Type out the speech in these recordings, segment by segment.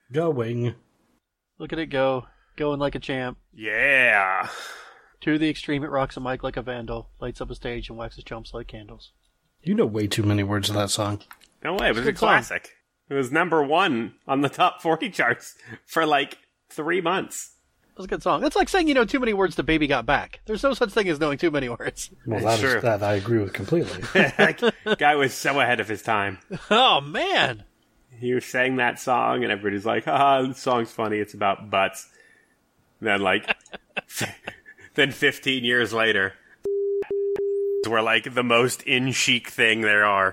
Going. Look at it go. Going like a champ. Yeah. To the extreme, it rocks a mic like a vandal, lights up a stage, and waxes jumps like candles. You know way too many words of that song. No way, it was a good song. classic. It was number 1 on the top 40 charts for like 3 months. That's a good song. That's like saying you know too many words to Baby Got Back. There's no such thing as knowing too many words. Well, Sure. that I agree with completely. That guy was so ahead of his time. Oh, man. He sang that song, and everybody's like, the song's funny, it's about butts. And then, like, then 15 years later, we're like the most in-chic thing there are.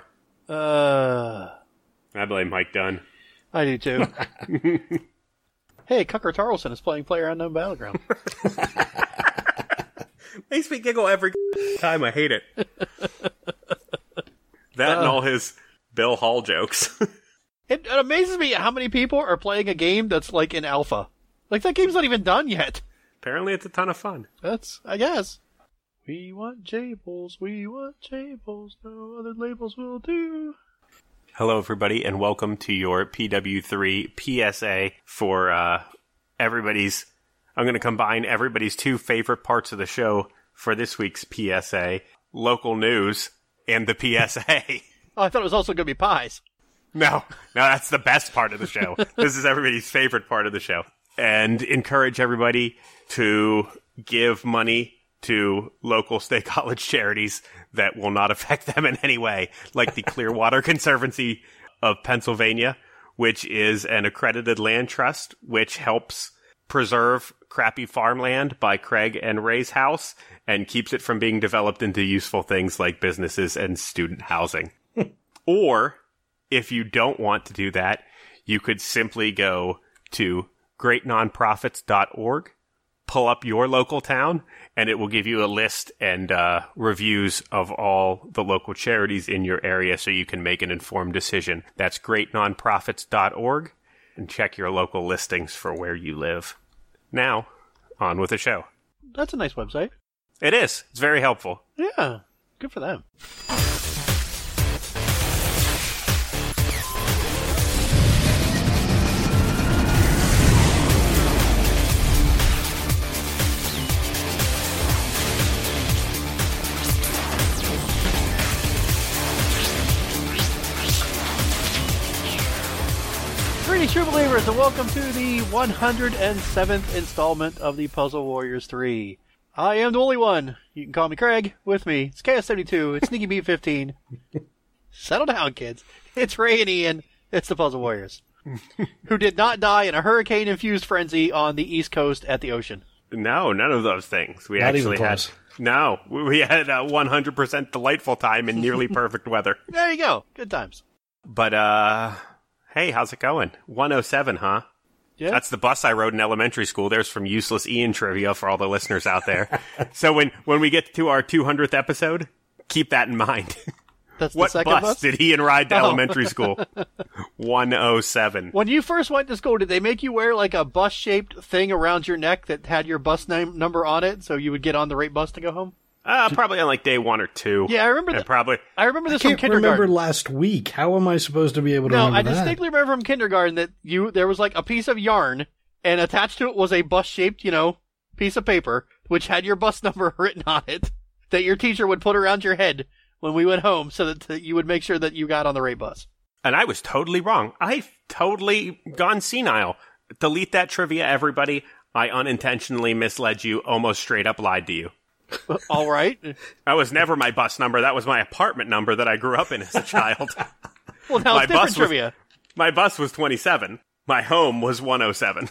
I blame Mike Dunn. I do too. Hey, Cucker Tarlson is playing Player Unknown Battleground. Makes me giggle every time. I hate it. That and all his Bill Hall jokes. It amazes me how many people are playing a game that's like in alpha. Like, that game's not even done yet. Apparently it's a ton of fun. That's, I guess. We want Jables, no other labels will do. Hello, everybody, and welcome to your PW3 PSA for everybody's... I'm going to combine everybody's 2 favorite parts of the show for this week's PSA. Local news and the PSA. Oh, I thought it was also going to be pies. No, that's the best part of the show. This is everybody's favorite part of the show. And encourage everybody to give money to local state college charities that will not affect them in any way, like the Clearwater Conservancy of Pennsylvania, which is an accredited land trust which helps preserve crappy farmland by Craig and Ray's house and keeps it from being developed into useful things like businesses and student housing. Or, if you don't want to do that, you could simply go to greatnonprofits.org, pull up your local town, and it will give you a list and reviews of all the local charities in your area so you can make an informed decision. That's greatnonprofits.org, and check your local listings for where you live. Now, on with the show. That's a nice website. It is. It's very helpful. Yeah, good for them. Greetings, true believers, and welcome to the 107th installment of the Puzzle Warriors 3. I am the only one. You can call me Craig. With me, it's Chaos72, it's Sneaky Beat 15. Settle down, kids. It's Ray and Ian. It's the Puzzle Warriors, who did not die in a hurricane-infused frenzy on the East Coast at the ocean. No, none of those things. We Not actually even had... close. No, we had a 100% delightful time in nearly perfect weather. There you go. Good times. But, hey, how's it going? 107, huh? Yeah. That's the bus I rode in elementary school. There's some useless Ian trivia for all the listeners out there. So when we get to our 200th episode, keep that in mind. That's the What second bus did Ian ride to Oh. elementary school? 107. When you first went to school, did they make you wear like a bus-shaped thing around your neck that had your bus name number on it, so you would get on the right bus to go home? Probably on like day 1 or 2. Yeah, I remember And that. probably... I remember I this from can't kindergarten. remember last week. How am I supposed to be able to No, remember I that? distinctly remember from kindergarten that there was like a piece of yarn, and attached to it was a bus-shaped, piece of paper, which had your bus number written on it, that your teacher would put around your head when we went home so that you would make sure that you got on the right bus. And I was totally wrong. I've totally gone senile. Delete that trivia, everybody. I unintentionally misled you, almost straight up lied to you. All right. That was never my bus number. That was my apartment number that I grew up in as a child. Well, now My it's different bus was- trivia. My bus was 27. My home was 107.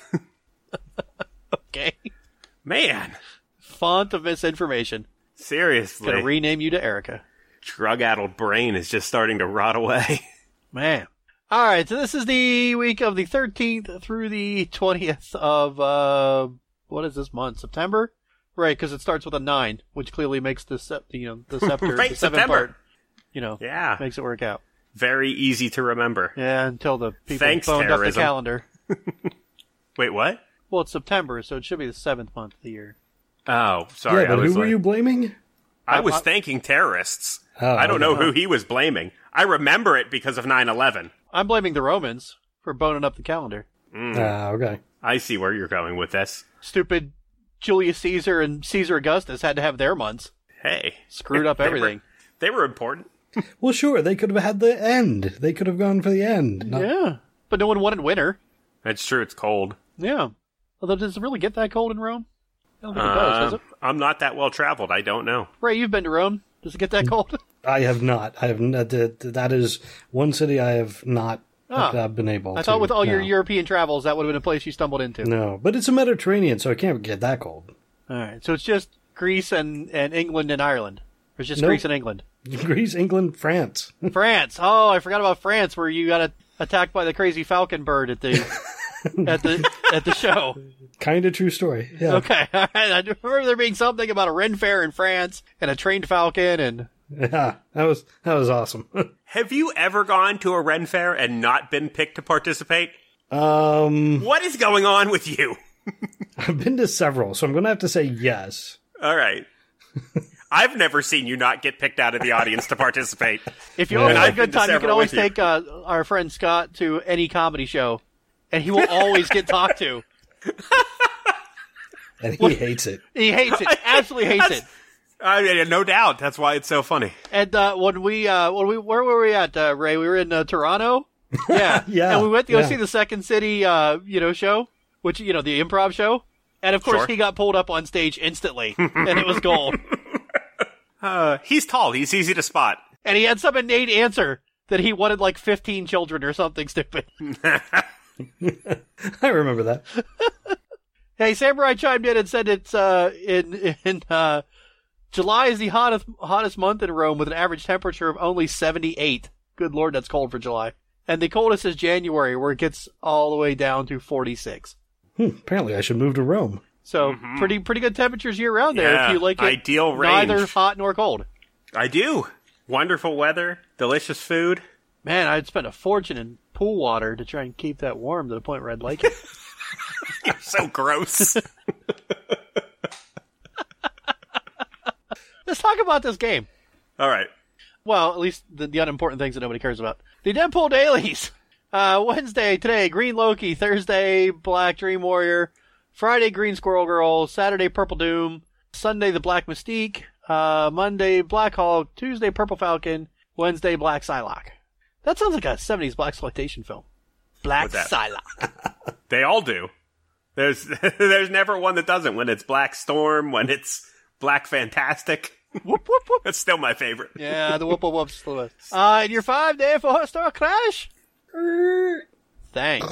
Okay. Man, Font of misinformation. seriously. Gonna rename you to Erica. Drug-addled brain is just starting to rot away. Man. All right, so this is the week of the 13th through the 20th of, what is this month? September? Right, because it starts with a 9, which clearly makes the scepter, Right, the seventh September. part, Yeah. makes it work out. Very easy to remember. Yeah, until the people Thanks, boned up the terrorism. calendar. Wait, what? Well, it's September, so it should be the 7th month of the year. Oh, sorry. Yeah, but I was who were like- you blaming? I was thanking terrorists. Oh, I don't know okay. who he was blaming. I remember it because of 9/11. I'm blaming the Romans for boning up the calendar. Okay. I see where you're going with this. Stupid Julius Caesar and Caesar Augustus had to have their months. Hey. Screwed up everything. They were important. Well, sure, they could have had the end. They could have gone for the end. Yeah. But no one wanted winter. That's true, it's cold. Yeah. Although, does it really get that cold in Rome? I don't think it does it? I'm not that well traveled. I don't know. Ray, you've been to Rome. Does it get that cold? I have not. I have not. That is one city I have not been able to. I thought with all your no. European travels, that would have been a place you stumbled into. No, but it's a Mediterranean, so it can't get that cold. All right. So it's just Greece and England and Ireland. Or it's just Nope. Greece and England. Greece, England, France. France. Oh, I forgot about France, where you got attacked by the crazy falcon bird at the at the show. Kind of true story. Yeah. Okay. All right. I remember there being something about a Ren fair in France and a trained falcon and. Yeah, that was awesome. Have you ever gone to a Ren Fair and not been picked to participate? What is going on with you? I've been to several, so I'm going to have to say yes. All right. I've never seen you not get picked out of the audience to participate. If you want to have a good time, you can several always with you. take our friend Scott to any comedy show, and he will always get talked to. And he hates it. He hates it. Absolutely hates it. I mean, no doubt. That's why it's so funny. And when we where were we at, Ray? We were in Toronto. Yeah, Yeah, And we went to go yeah. see the Second City, show, which the improv show. And of course, Sure. he got pulled up on stage instantly, and it was gold. He's tall. He's easy to spot. And he had some innate answer that he wanted like 15 children or something stupid. I remember that. Hey, Samurai chimed in and said it's in July is the hottest month in Rome with an average temperature of only 78. Good Lord, that's cold for July. And the coldest is January, where it gets all the way down to 46. Apparently, I should move to Rome. So pretty good temperatures year round there. Yeah, If you like it, ideal range. neither hot nor cold. I do. Wonderful weather, delicious food. Man, I'd spend a fortune in pool water to try and keep that warm to the point where I'd like it. You're so gross. Let's talk about this game. All right. Well, at least the unimportant things that nobody cares about. The Deadpool dailies. Wednesday, today, Green Loki. Thursday, Black Dream Warrior. Friday, Green Squirrel Girl. Saturday, Purple Doom. Sunday, the Black Mystique. Monday, Black Hawk. Tuesday, Purple Falcon. Wednesday, Black Psylocke. That sounds like a 70s blaxploitation film. Black What's that? Psylocke. They all do. There's never one that doesn't. When it's Black Storm, when it's Black Fantastic. Whoop, whoop, whoop. That's still my favorite. Yeah, the whoop-a-whoop's the best. And your 5-day for Star Crash? Thanks.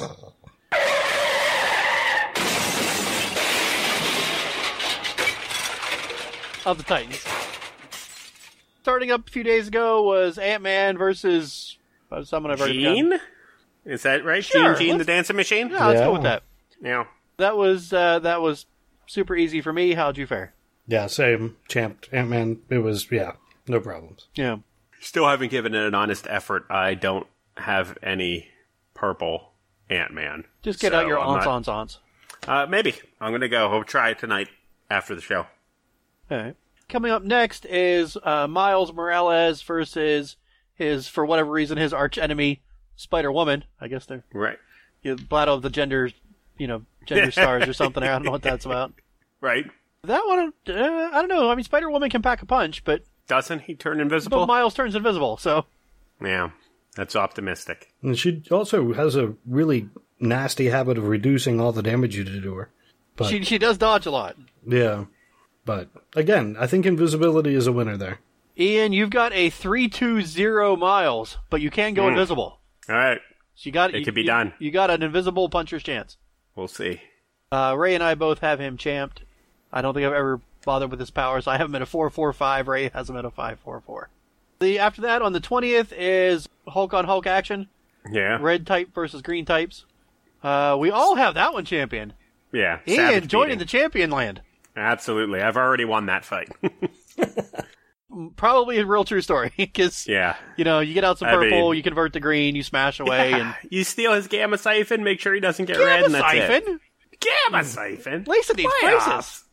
Of the Titans. Starting up a few days ago was Ant-Man versus someone I've already Gene? forgotten. Is that right? Sure, Gene, the let's- dancing machine? Yeah, let's Yeah. go with that. Yeah. That was super easy for me. How'd you fare? Yeah, same. Champ, Ant-Man. It was, no problems. Yeah. Still haven't given it an honest effort. I don't have any purple Ant-Man. Just get So out your I'm not- ons. Maybe. I'm going to go. I'll try it tonight after the show. All right. Coming up next is Miles Morales versus for whatever reason, his arch enemy, Spider-Woman. I guess they're Right. battle of the gender stars or something. I don't know what that's about. Right. That one, I don't know. I mean, Spider-Woman can pack a punch, but Doesn't he turn invisible? Miles turns invisible, so. Yeah. That's optimistic. And she also has a really nasty habit of reducing all the damage you do to her. But, She does dodge a lot. yeah. But, again, I think invisibility is a winner there. Ian, you've got a 3-2-0 Miles, but you can go invisible. All right. So It could be done. You got an invisible puncher's chance. We'll see. Ray and I both have him champed. I don't think I've ever bothered with his powers. I have him at a 4-4-5. Ray has him at a 5-4-4. After that, on the 20th, is Hulk on Hulk action. Yeah. Red type versus green types. We all have that one champion. Yeah. Ian Savage joining beating. the champion land. Absolutely. I've already won that fight. Probably a real true story. Because, Yeah. you get out some I purple, mean- you convert to green, you smash away, and... You steal his Gamma Siphon, make sure he doesn't get red, and that's Siphon? it. Gamma Siphon? Lisa needs braces.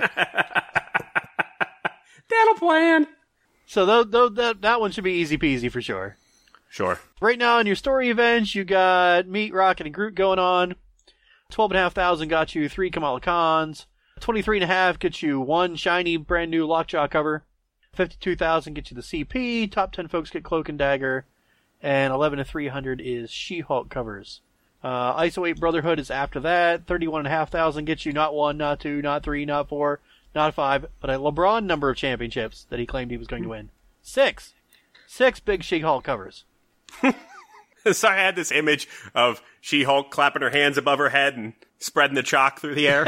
That'll plan. So that one should be easy peasy for sure. Sure. Right now in your story events, you got Meat, Rocket, and Groot going on. 12,500 got you 3 Kamala Khans. 23.5 gets you 1 shiny brand new Lockjaw cover. 52,000 gets you the CP. Top 10 folks get Cloak and Dagger. And 11,300 is She-Hulk covers. ISO 8 Brotherhood is after that. 31,500 gets you not 1, not 2, not 3, not 4, not 5, but a LeBron number of championships that he claimed he was going to win. 6. 6 big She-Hulk covers. So I had this image of She-Hulk clapping her hands above her head and spreading the chalk through the air.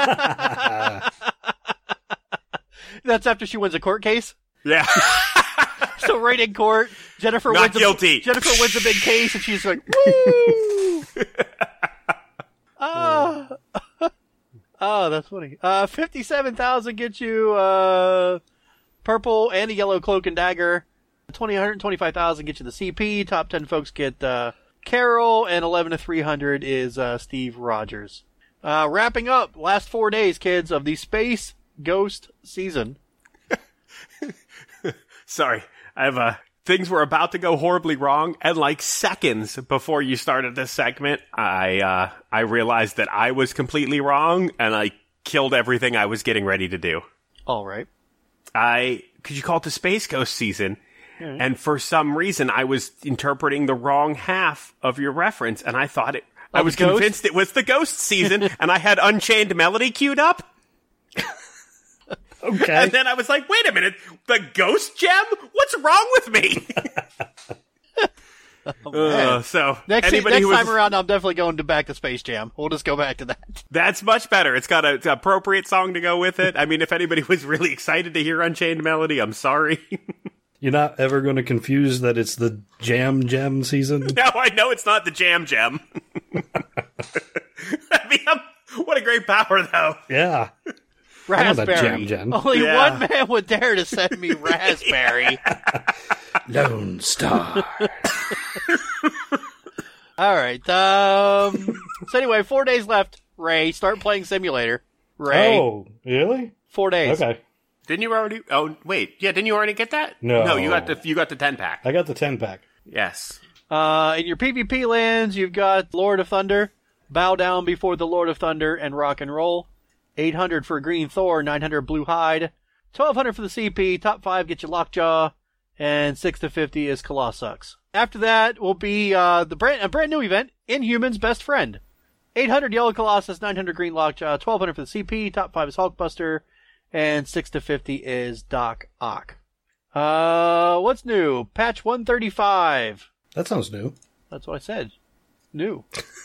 That's after she wins a court case? Yeah. So right in court, Jennifer Not wins guilty. Jennifer wins a big case, and she's like, woo! Oh, that's funny. 57,000 gets you purple and a yellow Cloak and Dagger. 125,000 gets you the CP. Top 10 folks get Carol, and 11,300 is Steve Rogers. Wrapping up, last 4 days, kids, of the Space Ghost season. Sorry, I have things were about to go horribly wrong, and like seconds before you started this segment, I realized that I was completely wrong, and I killed everything I was getting ready to do. All right. Could you call it the Space Ghost season? Mm-hmm. And for some reason, I was interpreting the wrong half of your reference, and I thought I was convinced it was the Ghost season, and I had Unchained Melody queued up. Okay. And then I was like, wait a minute, the Ghost Gem? What's wrong with me? So next anybody time around, I'm definitely going back to Space Jam. We'll just go back to that. That's much better. It's got an appropriate song to go with it. I mean, if anybody was really excited to hear Unchained Melody, I'm sorry. You're not ever going to confuse that it's the Jam season? No, I know it's not the Jam Gem. I mean, what a great power, though. Yeah. Raspberry. Jam. Only one man would dare to send me Raspberry. Lone Star. All right. So anyway, 4 days left. Ray, start playing Simulator. Ray. Oh, really? 4 days. Okay. Didn't you already? Oh, wait. Yeah, didn't you already get that? No. You got the 10-pack. I got the 10-pack. Yes. In your PvP lands, you've got Lord of Thunder, Bow Down Before the Lord of Thunder, and Rock and Roll. 800 for Green Thor, 900 Blue Hide, 1,200 for the CP, top 5 get you Lockjaw, and 6 to 50 is Colossux. After that will be a brand new event, Inhumans Best Friend. 800 Yellow Colossus, 900 Green Lockjaw, 1,200 for the CP, top 5 is Hulkbuster, and 6 to 50 is Doc Ock. What's new? Patch 135. That sounds new. That's what I said. New.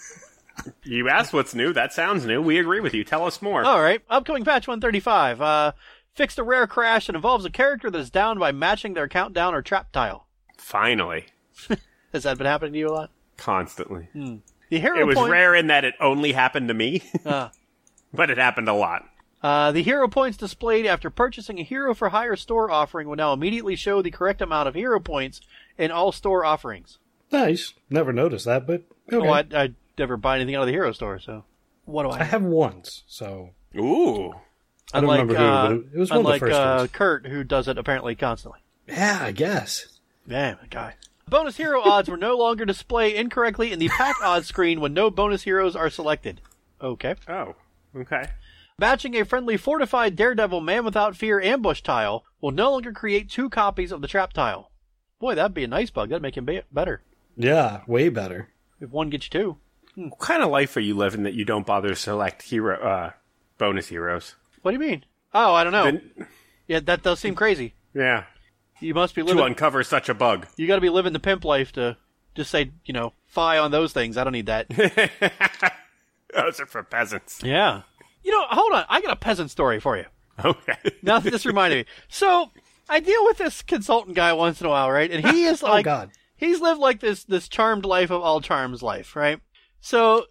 You asked what's new. That sounds new. We agree with you. Tell us more. All right. Upcoming patch 135. Fixed a rare crash that involves a character that is downed by matching their countdown or trap tile. Finally. Has that been happening to you a lot? Constantly. The hero It was point... rare in that it only happened to me, but it happened a lot. The hero points displayed after purchasing a Hero for Hire store offering will now immediately show the correct amount of hero points in all store offerings. Nice. Never noticed that, but okay. Well, I never buy anything out of the hero store, so what do I I have once, so... Ooh. I don't remember who, but it was one of the first ones. Kurt, who does it apparently constantly. Yeah, I guess. Damn, guy. Bonus hero odds were no longer displayed incorrectly in the pack odds screen when no bonus heroes are selected. Okay. Oh, okay. Matching a friendly fortified Daredevil Man Without Fear ambush tile will no longer create 2 copies of the trap tile. Boy, that'd be a nice bug. That'd make him better. Yeah, way better. If one gets you 2. What kind of life are you living that you don't bother to select bonus heroes? What do you mean? Oh, I don't know. Yeah, that does seem crazy. Yeah. You must be To living... uncover such a bug. You gotta be living the pimp life to just say, fi on those things. I don't need that. Those are for peasants. Yeah. Hold on. I got a peasant story for you. Okay. Now that this reminded me. So, I deal with this consultant guy once in a while, right? And he is like... Oh, God. He's lived like this charmed life of all charms life, right? So,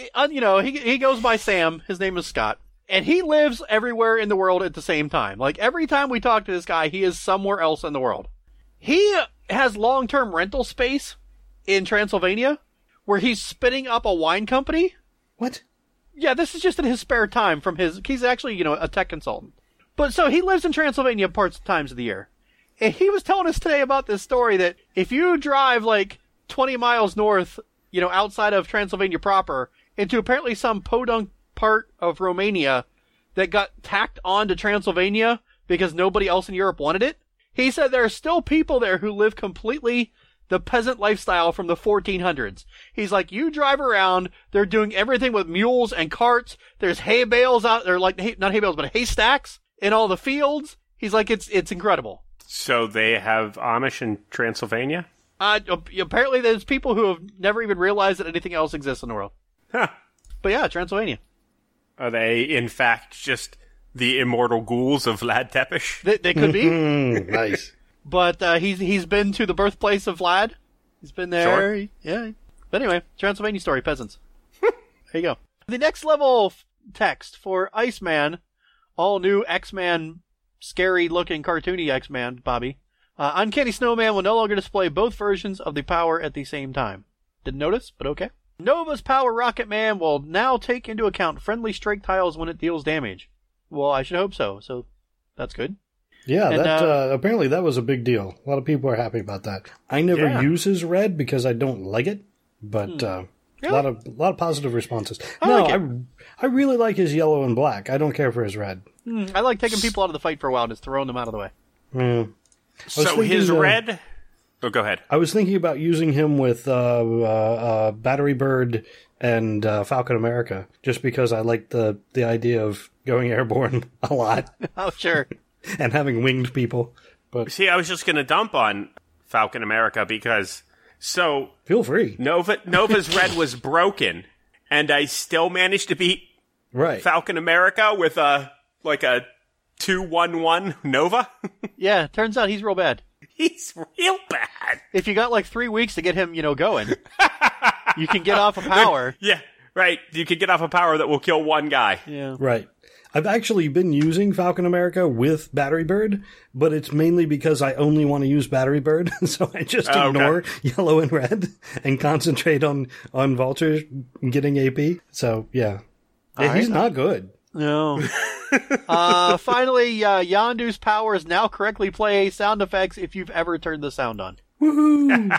he goes by Sam. His name is Scott. And he lives everywhere in the world at the same time. Like, every time we talk to this guy, he is somewhere else in the world. He has long-term rental space in Transylvania where he's spinning up a wine company. What? Yeah, this is just in his spare time from he's actually, a tech consultant. But so he lives in Transylvania times of the year. And he was telling us today about this story that if you drive like 20 miles north, outside of Transylvania proper, into apparently some podunk part of Romania that got tacked on to Transylvania because nobody else in Europe wanted it. He said there are still people there who live completely the peasant lifestyle from the 1400s. He's like, you drive around, they're doing everything with mules and carts. There's hay bales out there, like, not hay bales, but haystacks in all the fields. He's like, it's incredible. So they have Amish in Transylvania? Apparently there's people who have never even realized that anything else exists in the world. Huh. But yeah, Transylvania. Are they, in fact, just the immortal ghouls of Vlad Tepes? They could be. Nice. But he's been to the birthplace of Vlad. He's been there. Sure. Yeah. But anyway, Transylvania story, peasants. There you go. The next level text for Iceman, all new X-Man, scary-looking, cartoony X-Man, Bobby. Uncanny Snowman will no longer display both versions of the power at the same time. Didn't notice, but okay. Nova's Power Rocket Man will now take into account friendly strike tiles when it deals damage. Well, I should hope so. So that's good. Yeah, And, apparently that was a big deal. A lot of people are happy about that. I never use his red because I don't like it, but Really? a lot of positive responses. I really like his yellow and black. I don't care for his red. I like taking people out of the fight for a while and just throwing them out of the way. Yeah. So his red... Oh, go ahead. I was thinking about using him with Battery Bird and Falcon America, just because I like the idea of going airborne a lot Oh, sure. and having winged people. But See, I was just going to dump on Falcon America because... So, feel free. Nova's red was broken, and I still managed to beat Right. Falcon America with a 2-1-1 Nova. Yeah, turns out he's real bad. He's real bad. If you got like 3 weeks to get him, going, you can get off of power. Yeah, right. You could get off a power that will kill one guy. Yeah. Right. I've actually been using Falcon America with Battery Bird, but it's mainly because I only want to use Battery Bird, so I just ignore yellow and red and concentrate on Vulture getting AP. So, yeah. He's not good. No. Finally, Yondu's powers now correctly play sound effects if you've ever turned the sound on. Woohoo!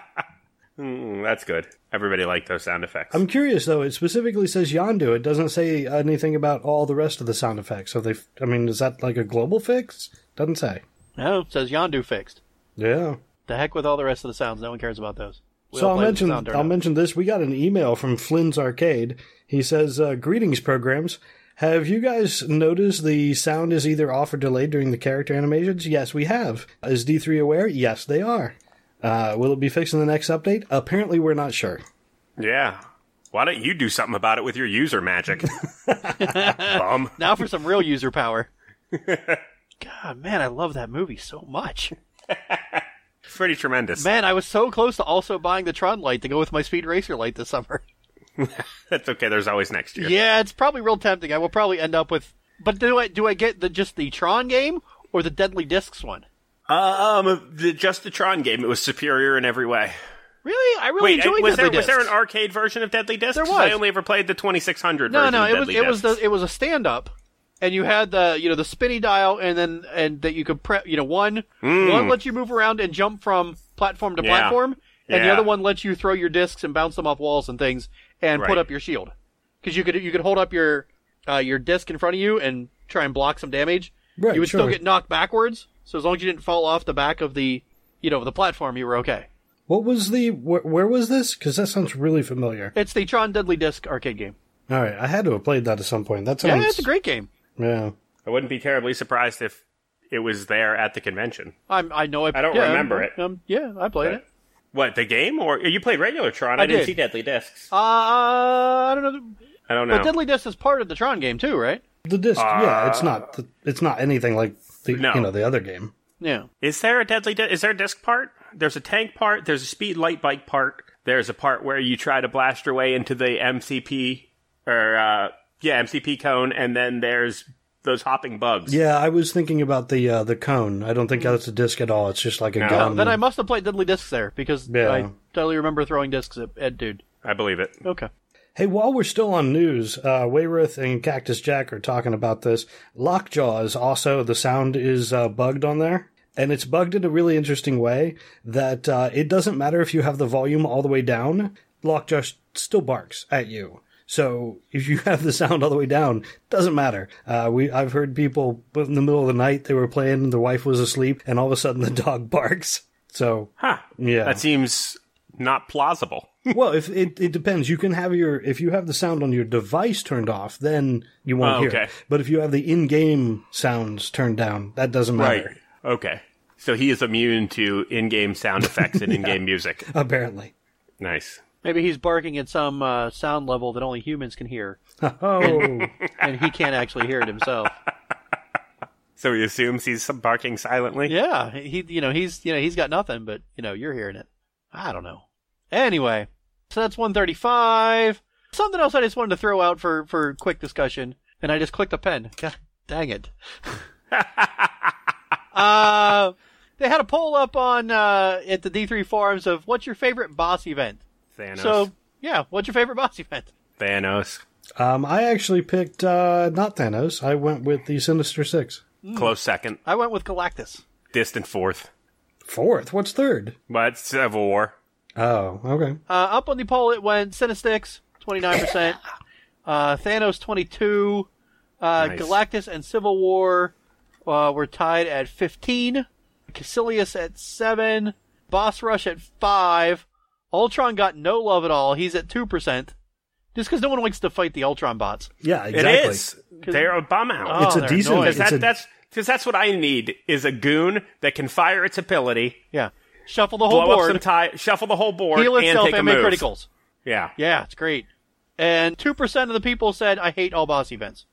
That's good. Everybody liked those sound effects. I'm curious, though. It specifically says Yondu. It doesn't say anything about all the rest of the sound effects. So is that like a global fix? Doesn't say. No, it says Yondu fixed. Yeah. The heck with all the rest of the sounds. No one cares about those. So I'll mention this. We got an email from Flynn's Arcade. He says, greetings, programs. Have you guys noticed the sound is either off or delayed during the character animations? Yes, we have. Is D3 aware? Yes, they are. Will it be fixed in the next update? Apparently, we're not sure. Yeah. Why don't you do something about it with your user magic? Bum. Now for some real user power. God, man, I love that movie so much. Pretty tremendous. Man, I was so close to also buying the Tron light to go with my Speed Racer light this summer. That's okay. There's always next year. Yeah, it's probably real tempting. I will probably end up with... But do I get just the Tron game or the Deadly Discs one? Just the Tron game. It was superior in every way. Really? I really enjoyed was Deadly was there an Discs. arcade version of Deadly Discs? There was. I only ever played the 2600 version No, of Deadly it was Discs. it was a stand up, and you had the spinny dial, and that you could one lets you move around and jump from platform to platform, and the Yeah. other one lets you throw your discs and bounce them off walls and things, and put Right. up your shield, because you could hold up your disc in front of you and try and block some damage. Right, you would sure. still get knocked backwards, so as long as you didn't fall off the back of the the platform, you were okay. What was where was this? Because that sounds really familiar. It's the Tron Deadly Disc arcade game. All right, I had to have played that at some point. That sounds... Yeah, it's a great game. Yeah. I wouldn't be terribly surprised if it was there at the convention. I know. I don't remember it. Yeah, I played it. What, the game? Or you played regular Tron? I I didn't did. see Deadly Discs. I don't know. I don't know. But Deadly Disc is part of the Tron game too, right? The disc, yeah, it's not anything like the other game. Yeah. Is there a Deadly Disc? Is there a disc part? There's a tank part. There's a speed light bike part. There's a part where you try to blast your way into the MCP MCP cone, and then there's those hopping bugs. Yeah, I was thinking about the cone. I don't think that's a disc at all. It's just like a gun. Then I must have played Deadly Discs there because Yeah. I totally remember throwing discs at dude. I believe it. Okay. Hey, while we're still on news, Wayrith and Cactus Jack are talking about this. Lockjaw is also, the sound is bugged on there. And it's bugged in a really interesting way that it doesn't matter if you have the volume all the way down, Lockjaw still barks at you. So if you have the sound all the way down, doesn't matter. I've heard people in the middle of the night, they were playing, the wife was asleep, and all of a sudden the dog barks. So, yeah. That seems not plausible. Well, if it depends. You can have if you have the sound on your device turned off, then you won't hear it. But if you have the in-game sounds turned down, that doesn't matter. Right. Okay. So he is immune to in-game sound effects and in-game music. Apparently. Nice. Maybe he's barking at some sound level that only humans can hear. Oh. And he can't actually hear it himself. So he assumes he's barking silently? Yeah, he's got nothing, but you're hearing it. I don't know. Anyway, so that's 135. Something else I just wanted to throw out for quick discussion, and I just clicked a pen. God dang it. They had a poll up on at the D3 forums of what's your favorite boss event? Thanos. So, yeah, what's your favorite boss event? Thanos. I actually picked not Thanos. I went with the Sinister Six. Close second. I went with Galactus. Distant fourth. Fourth? What's third? But Civil War. Oh, okay. Up on the poll, it went Sinistix, 29%. Thanos, 22%. Nice. Galactus and Civil War were tied at 15%. Caecilius at 7%. Boss Rush at 5%. Ultron got no love at all. He's at 2%. Just because no one likes to fight the Ultron bots. Yeah, exactly. It is. They're a bum out. Oh, It's a decent... Because that's what I need, is a goon that can fire its ability. Yeah. Shuffle the whole board. Shuffle the whole board, heal and itself take a and make move. criticals. Yeah. Yeah, it's great. And 2% of the people said, I hate all boss events.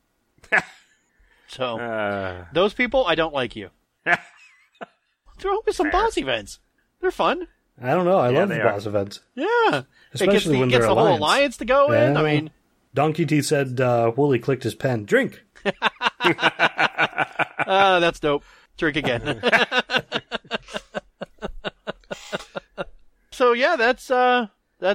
So, those people, I don't like you. Throw me some boss events. They're fun. I don't know. I love the boss events. Yeah. Especially when it gets they're the whole alliance to go in. I mean, Donkey Teeth said Wooly clicked his pen. Drink. That's dope. Drink again. So yeah, that's the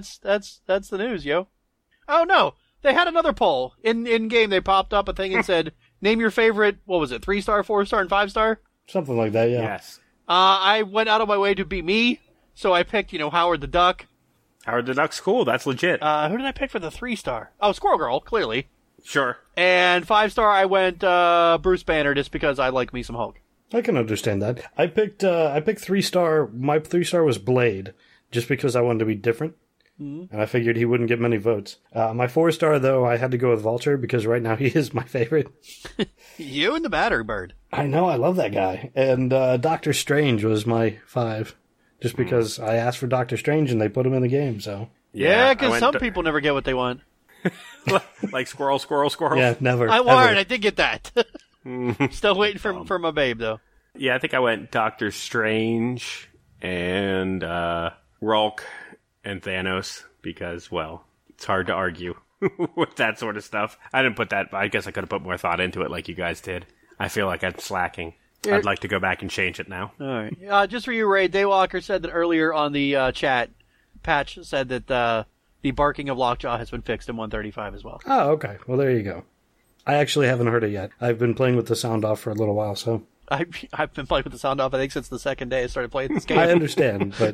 news, yo. Oh no, they had another poll in game. They popped up a thing and said, "Name your favorite." What was it? 3-star, 4-star, and 5-star. Something like that. Yeah. Yes. I went out of my way to be me, so I picked Howard the Duck. Howard the Duck's cool. That's legit. Who did I pick for the 3-star? Oh, Squirrel Girl, clearly. Sure. And 5-star, I went Bruce Banner just because I like me some Hulk. I can understand that. I picked 3-star. My 3-star was Blade, just because I wanted to be different. Mm-hmm. And I figured he wouldn't get many votes. My 4-star, though, I had to go with Vulture, because right now he is my favorite. You and the Battery Bird. I know, I love that guy. And Doctor Strange was my 5, just because I asked for Doctor Strange and they put him in the game, so... Yeah, because some people never get what they want. Like squirrel. Yeah, never. I warned, I did get that. Still waiting for my babe, though. Yeah, I think I went Doctor Strange and Rulk and Thanos because, well, it's hard to argue with that sort of stuff. I didn't put that, I guess I could have put more thought into it like you guys did. I feel like I'm slacking. I'd like to go back and change it now. All right. Just for you, Ray, Daywalker said that earlier on the chat, Patch said that the barking of Lockjaw has been fixed in 135 as well. Oh, okay. Well, there you go. I actually haven't heard it yet. I've been playing with the sound off for a little while, so... I've been playing with the sound off, I think, since the second day I started playing this game. I understand, but...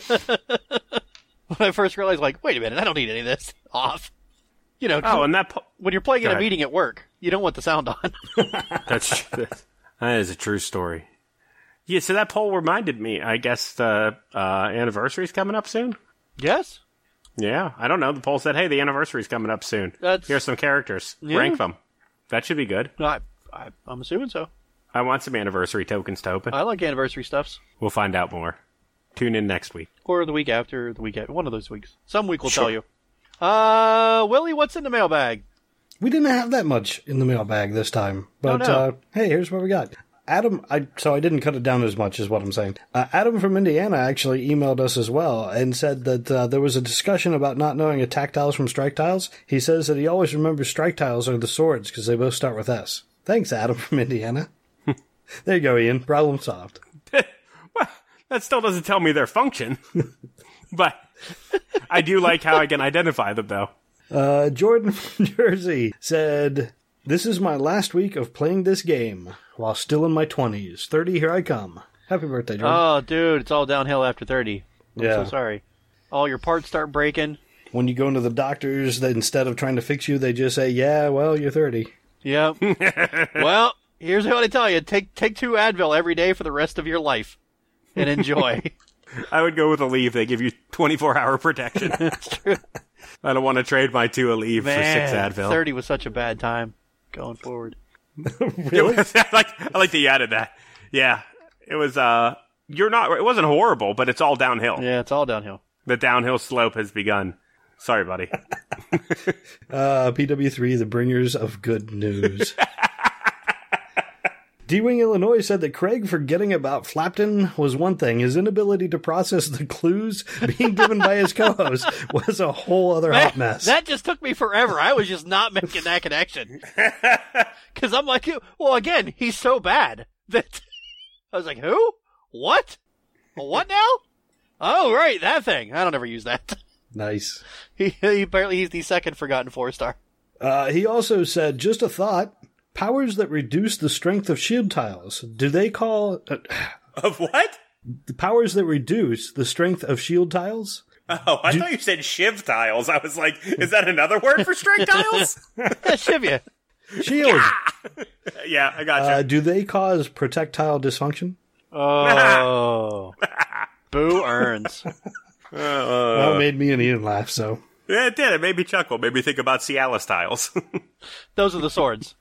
When I first realized, wait a minute, I don't need any of this off. And when you're playing in a meeting at work, you don't want the sound on. That is a true story. Yeah, so that poll reminded me, I guess the anniversary's coming up soon? Yes. Yeah, I don't know. The poll said, hey, the anniversary's coming up soon. Here's some characters. Yeah. Rank them. That should be good. I'm assuming so. I want some anniversary tokens to open. I like anniversary stuffs. We'll find out more. Tune in next week. Or the week after, one of those weeks. Some week will tell you. Willie, what's in the mailbag? We didn't have that much in the mailbag this time. But, hey, here's what we got. Adam, so I didn't cut it down as much is what I'm saying. Adam from Indiana actually emailed us as well and said that there was a discussion about not knowing attack tiles from strike tiles. He says that he always remembers strike tiles are the swords because they both start with S. Thanks, Adam from Indiana. There you go, Ian. Problem solved. Well, that still doesn't tell me their function. But I do like how I can identify them, though. Jordan from Jersey said, "This is my last week of playing this game while still in my 20s. 30, here I come." Happy birthday, Jordan. Oh, dude, it's all downhill after 30. I'm so sorry. All your parts start breaking. when you go into the doctors, that instead of trying to fix you, they just say, yeah, well, you're 30. Yep. Well, here's what I tell you. Take 2 Advil every day for the rest of your life and enjoy. I would go with Aleve. They give you 24-hour protection. That's true. I don't want to trade my 2 Aleve for 6 Advil. 30 was such a bad time going forward. Really? I like that you added that. Yeah. It was, it wasn't horrible, but it's all downhill. Yeah, it's all downhill. The downhill slope has begun. Sorry, buddy. PW3, the bringers of good news. D-Wing Illinois said that Craig forgetting about Flapton was one thing. His inability to process the clues being given by his co-host was a whole other hot mess. That just took me forever. I was just not making that connection. Because I'm like, well, again, he's so bad that I was like, who? What? What now? Oh, right, that thing. I don't ever use that. Nice. He's the second forgotten 4-star. He also said, just a thought, powers that reduce the strength of shield tiles, do they call... Of what? The powers that reduce the strength of shield tiles? Oh, I thought you said shiv tiles. I was like, is that another word for strength tiles? Shivya. Shield. Yeah, I gotcha. Do they cause projectile dysfunction? Oh. Boo earns. That made me and Ian laugh, so... Yeah, it did. It made me chuckle. Made me think about Cialis tiles. Those are the swords.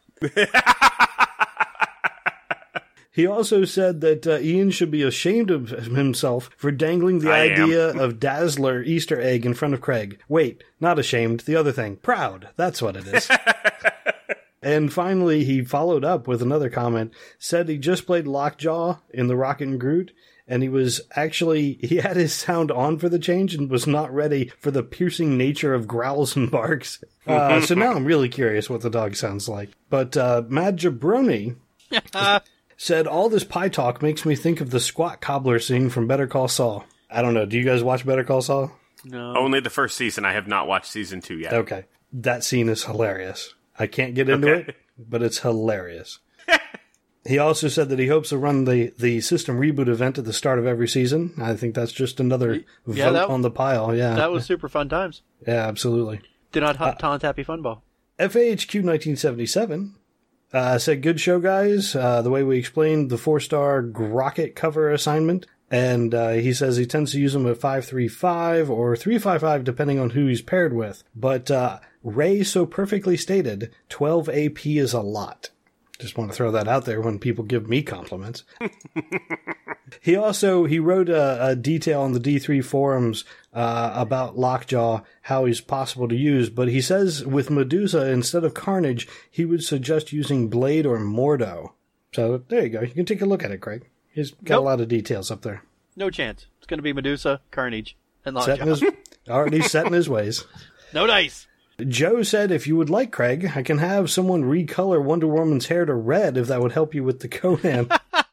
He also said that Ian should be ashamed of himself for dangling the idea of Dazzler Easter egg in front of Craig. Wait, not ashamed. The other thing. Proud. That's what it is. And finally, he followed up with another comment. Said he just played Lockjaw in the Rocket and Groot, and he had his sound on for the change and was not ready for the piercing nature of growls and barks. So now I'm really curious what the dog sounds like. But Mad Jabroni said, all this pie talk makes me think of the squat cobbler scene from Better Call Saul. I don't know. Do you guys watch Better Call Saul? No. Only the first season. I have not watched season 2 yet. Okay. That scene is hilarious. I can't get into it, but it's hilarious. He also said that he hopes to run the system reboot event at the start of every season. I think that's just another vote on the pile. Yeah, that was super fun times. Yeah, absolutely. Do not taunt Happy Fun Ball. FAHQ 1977 said, good show, guys. The way we explained the 4-star Grocket cover assignment. And he says he tends to use them at 535 or 355, depending on who he's paired with. But Ray so perfectly stated, 12 AP is a lot. Just want to throw that out there when people give me compliments. He wrote a detail on the D3 forums about Lockjaw, how he's possible to use, but he says with Medusa, instead of Carnage, he would suggest using Blade or Mordo. So there you go. You can take a look at it, Craig. He's got a lot of details up there. No chance. It's going to be Medusa, Carnage, and Lockjaw. Already set in his ways. No dice. Joe said, if you would like, Craig, I can have someone recolor Wonder Woman's hair to red if that would help you with the Conan.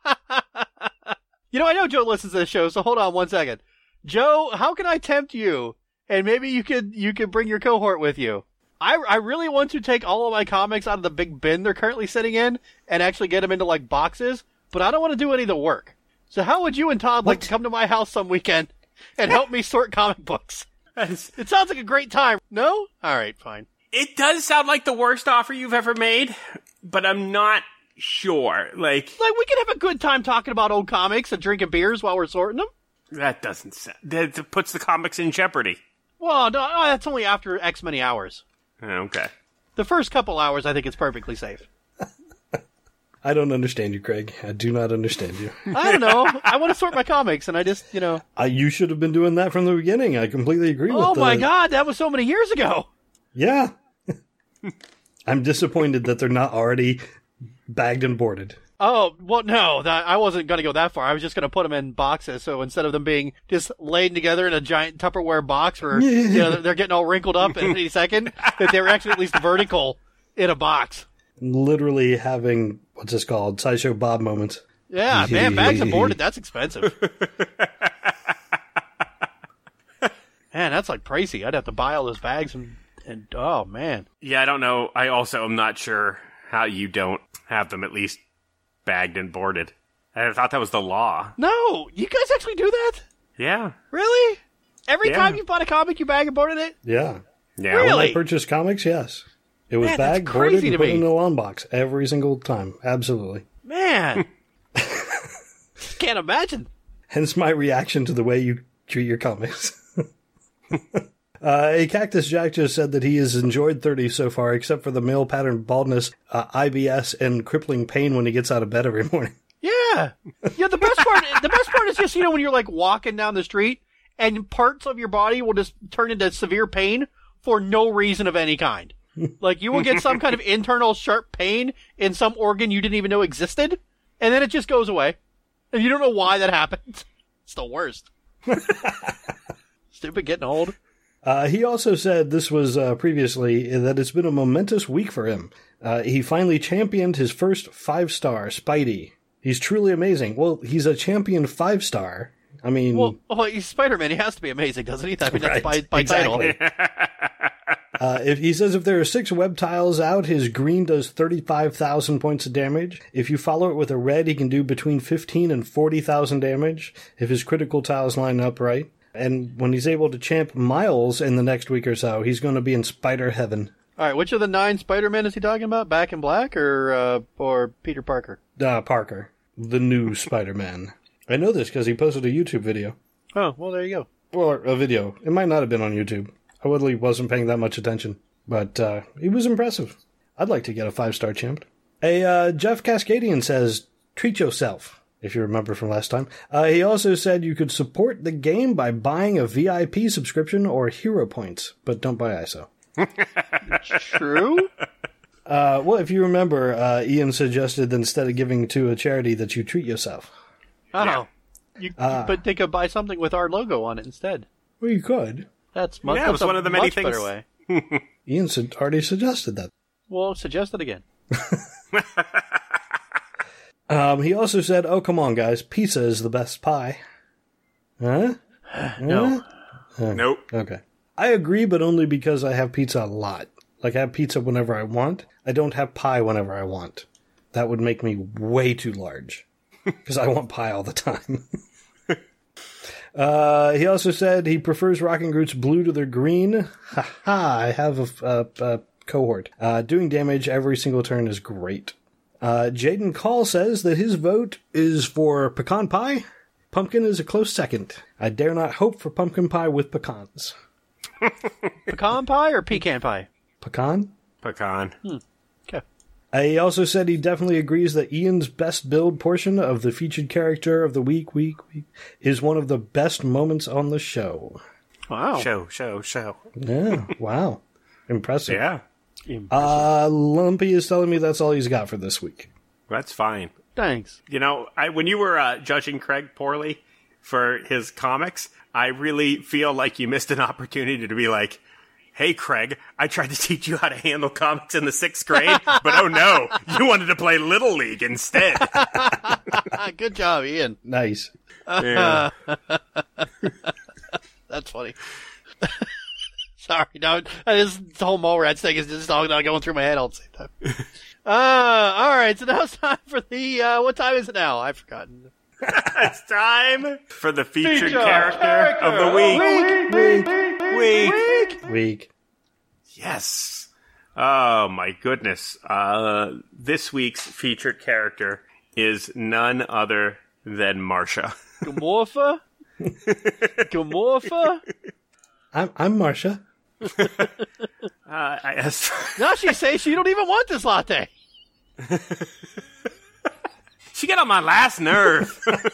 I know Joe listens to this show, so hold on one second. Joe, how can I tempt you? And maybe you could bring your cohort with you. I really want to take all of my comics out of the big bin they're currently sitting in and actually get them into, like, boxes, but I don't want to do any of the work. So how would you and Todd like to come to my house some weekend and help me sort comic books? It sounds like a great time. No? All right, fine. It does sound like the worst offer you've ever made, but I'm not sure. Like we can have a good time talking about old comics and drinking beers while we're sorting them. That doesn't sound... That puts the comics in jeopardy. Well, no, that's only after X many hours. Okay. The first couple hours, I think it's perfectly safe. I don't understand you, Craig. I do not understand you. I don't know. I want to sort my comics, and I just, you should have been doing that from the beginning. I completely agree with that. Oh my God, that was so many years ago. Yeah. I'm disappointed that they're not already bagged and boarded. Oh, well, no, I wasn't going to go that far. I was just going to put them in boxes, so instead of them being just laid together in a giant Tupperware box where they're getting all wrinkled up in any second, that they were actually at least vertical in a box. Literally having, what's this called, Sideshow Bob moments. Yeah, man, bags and boarded, that's expensive. Man, that's like pricey. I'd have to buy all those bags and oh, man. Yeah, I don't know. I also am not sure how you don't have them at least bagged and boarded. I thought that was the law. No, you guys actually do that? Yeah. Really? Every time you bought a comic, you bag and boarded it? Yeah. Yeah. Really? When I purchased comics, yes. It was Man, bagged, that's boarded, crazy and to put me. in a long box every single time. Absolutely. Man. Can't imagine. Hence my reaction to the way you treat your comics. A Cactus Jack just said that he has enjoyed 30 so far, except for the male pattern baldness, IBS, and crippling pain when he gets out of bed every morning. Yeah. Yeah, the best part is just, when you're like walking down the street and parts of your body will just turn into severe pain for no reason of any kind. Like you will get some kind of internal sharp pain in some organ you didn't even know existed, and then it just goes away. And you don't know why that happened. It's the worst. Stupid getting old. He also said this was previously that it's been a momentous week for him. He finally championed his first 5-star, Spidey. He's truly amazing. Well, he's a champion 5-star. I mean... Well, he's Spider-Man. He has to be amazing, doesn't he? I mean, that's right, by exactly. title. If he says if there are 6 web tiles out, his green does 35,000 points of damage. If you follow it with a red, he can do between 15 and 40,000 damage if his critical tiles line up right. And when he's able to champ Miles in the next week or so, he's going to be in Spider Heaven. All right, which of the 9 Spider-Men is he talking about? Back in Black or Peter Parker? Parker, the new Spider-Man. I know this because he posted a YouTube video. Oh, well, there you go. Or a video. It might not have been on YouTube. I really wasn't paying that much attention. But he was impressive. I'd like to get a 5-star champed. Jeff Cascadian says, treat yourself. If you remember from last time. He also said you could support the game by buying a VIP subscription or hero points, but don't buy ISO. True? Well, if you remember, Ian suggested that instead of giving to a charity that you treat yourself. Oh. But they could buy something with our logo on it instead. Well, you could. That's it was one of the many things. Better way. Ian already suggested that. Well, suggest it again. He also said, oh, come on, guys. Pizza is the best pie. Huh? No. Nope. Okay. I agree, but only because I have pizza a lot. Like, I have pizza whenever I want. I don't have pie whenever I want. That would make me way too large. Because I want pie all the time. He also said he prefers Rockin' Groot's blue to their green. Ha! I have a cohort. Doing damage every single turn is great. Jaden Call says that his vote is for pecan pie. Pumpkin is a close second. I dare not hope for pumpkin pie with pecans. Pecan pie or pecan pie? Pecan? Pecan. Okay. He also said he definitely agrees that Ian's best build portion of the featured character of the week is one of the best moments on the show. Wow. Show. Yeah, wow. Impressive. Yeah. Lumpy is telling me that's all he's got for this week. That's fine. Thanks. When you were judging Craig poorly for his comics, I really feel like you missed an opportunity to be like, hey, Craig, I tried to teach you how to handle comics in the 6th grade, but oh no, you wanted to play Little League instead. Good job, Ian. Nice. Yeah. That's funny. Sorry, no, this whole Mallrats thing is just all not going through my head all the same time. All right, so now it's time for the, what time is it now? I've forgotten. It's time for the featured character of the Week. Yes. Oh my goodness. This week's featured character is none other than Marsha. Gamorpha? I'm Marsha. Now she says she don't even want this latte. She got on my last nerve.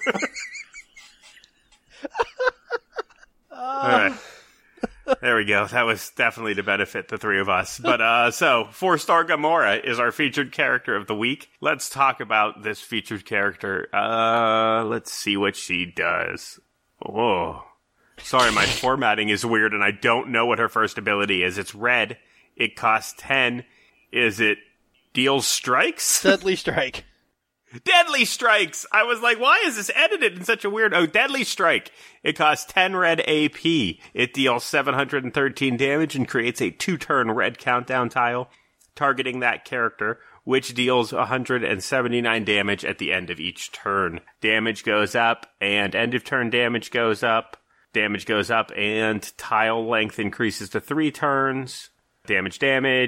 All right. There we go. That was definitely to benefit the three of us. But, so, 4-star Gamora is our featured character of the week. Let's talk about this featured character. Let's see what she does. Oh. Sorry, my formatting is weird and I don't know what her first ability is. It's red. It costs 10. Is it deals strikes? Deadly Strike. Deadly Strikes! I was like, why is this edited in such a weird... Oh, Deadly Strike. It costs 10 red AP. It deals 713 damage and creates a 2-turn red countdown tile, targeting that character, which deals 179 damage at the end of each turn. Damage goes up, and end-of-turn damage goes up. damage goes up, and tile length increases to 3 turns. Damage,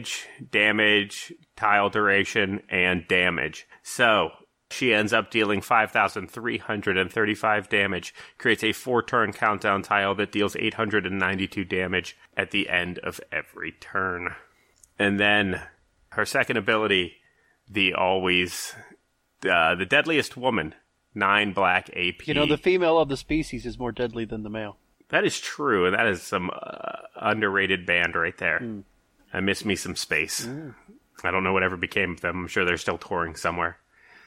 tile duration, and damage. So, she ends up dealing 5,335 damage, creates a 4-turn countdown tile that deals 892 damage at the end of every turn. And then, her second ability, the Deadliest Woman, 9 black AP. You know, the female of the species is more deadly than the male. That is true, and that is some underrated band right there. I miss me some Space. I don't know whatever became of them. I'm sure they're still touring somewhere.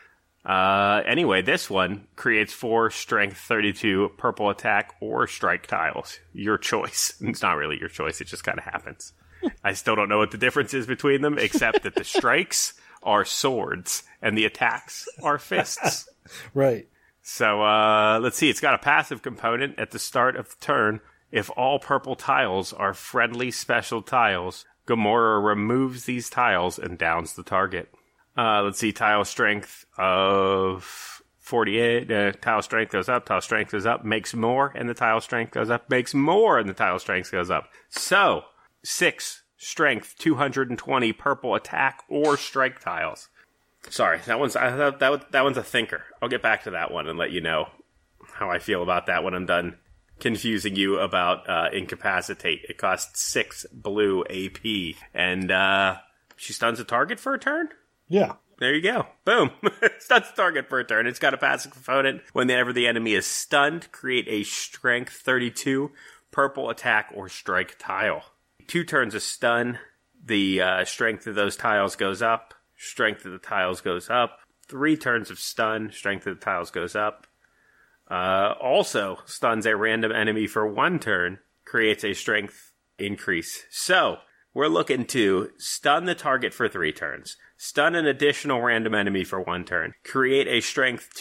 Anyway, this one creates 4 strength 32 purple attack or strike tiles. Your choice. It's not really your choice. It just kind of happens. I still don't know what the difference is between them, except that the strikes are swords and the attacks are fists. Right. So, let's see. It's got a passive component at the start of the turn. If all purple tiles are friendly special tiles, Gamora removes these tiles and downs the target. Let's see. Tile strength of 48. Tile strength goes up. Tile strength goes up. Makes more. And the tile strength goes up. Makes more. And the tile strength goes up. So, 6 strength, 220 purple attack or strike tiles. Sorry, that one's a thinker. I'll get back to that one and let you know how I feel about that when I'm done confusing you about Incapacitate. It costs 6 blue AP, and she stuns a target for a turn? Yeah. There you go. Boom. Stuns a target for a turn. It's got a passive component. Whenever the enemy is stunned, create a strength 32 purple attack or strike tile. 2 turns of stun, the strength of those tiles goes up. Strength of the tiles goes up. 3 turns of stun. Strength of the tiles goes up. Also, stuns a random enemy for 1 turn. Creates a strength increase. So, we're looking to stun the target for 3 turns. Stun an additional random enemy for 1 turn. Create a strength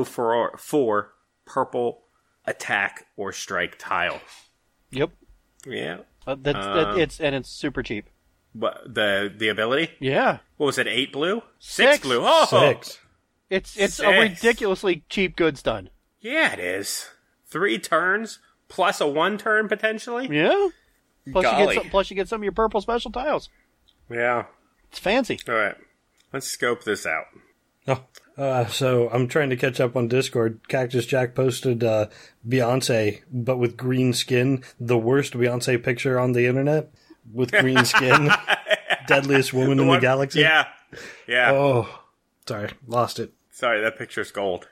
204 purple attack or strike tile. Yep. Yeah. It's super cheap. What, the ability? Yeah. What was it, 8 blue? 6 blue. Oh! 6. It's 6. a ridiculously cheap good stun. Yeah, it is. 3 turns plus a 1 turn potentially? Yeah. Golly. Plus you get some of your purple special tiles. Yeah. It's fancy. All right. Let's scope this out. So I'm trying to catch up on Discord. Cactus Jack posted Beyonce, but with green skin. The worst Beyonce picture on the internet. With green skin. Deadliest woman in the galaxy. Yeah. Yeah. Oh, sorry. Lost it. Sorry, that picture's gold.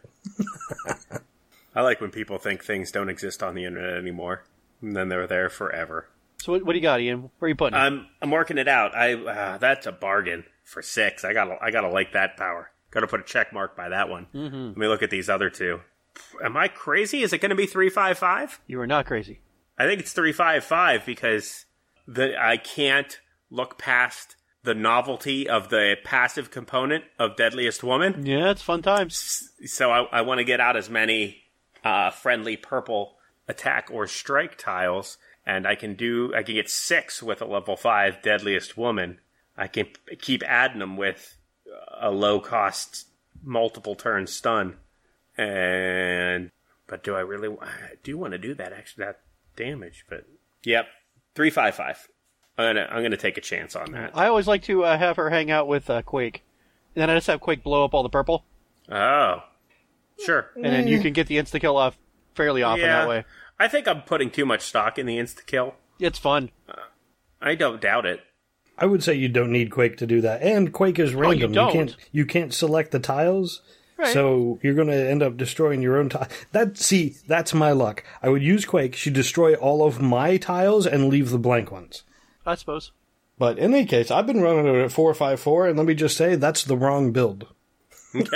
I like when people think things don't exist on the internet anymore. And then they're there forever. So what do you got, Ian? Where are you putting it? I'm working it out. That's a bargain for 6. I gotta like that power. Gotta put a check mark by that one. Mm-hmm. Let me look at these other 2. Am I crazy? Is it going to be 355? You are not crazy. I think it's 355 because I can't look past the novelty of the passive component of Deadliest Woman. Yeah, it's fun times. So I want to get out as many friendly purple attack or strike tiles, and I can get 6 with a level 5 Deadliest Woman. I can keep adding them with a low cost multiple turn stun. But do I really? I do want to do that damage, but yep, 355. I'm gonna take a chance on that. I always like to have her hang out with Quake, and then I just have Quake blow up all the purple. Oh, sure. And then you can get the insta kill off fairly often that way. I think I'm putting too much stock in the insta kill. It's fun. I don't doubt it. I would say you don't need Quake to do that, and Quake is random. You can't select the tiles. Right. So you're going to end up destroying your own tile. That's my luck. I would use Quake. She'd destroy all of my tiles and leave the blank ones. I suppose. But in any case, I've been running it at 454, and let me just say, that's the wrong build. Let